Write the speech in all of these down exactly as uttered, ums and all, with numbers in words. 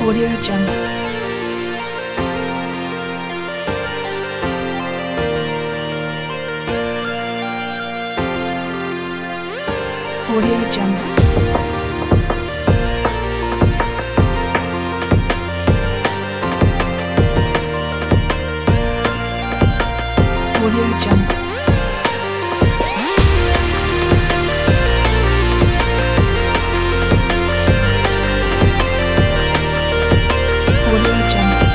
Audio Jungle. Audio Jungle. Audio Jungle. Audio Jungle.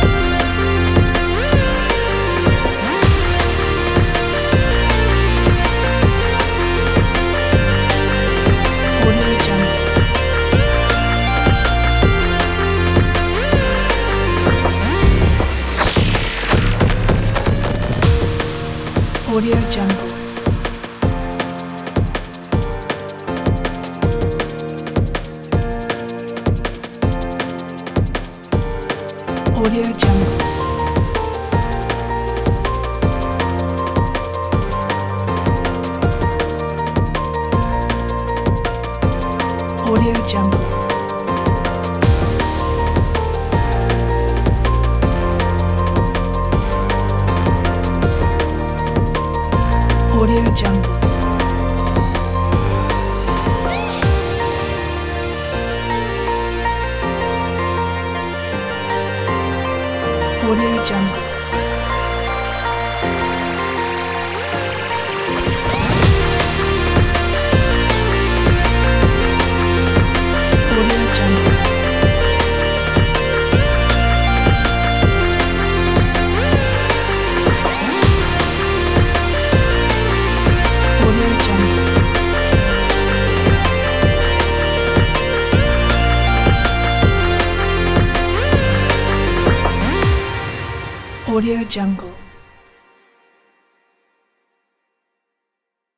Audio Jungle. Audio Jungle. Audio Jungle. Audio Jungle. Audio Jungle. Audio Jungle. Audio Jungle. Audio Jungle. Audio Jungle.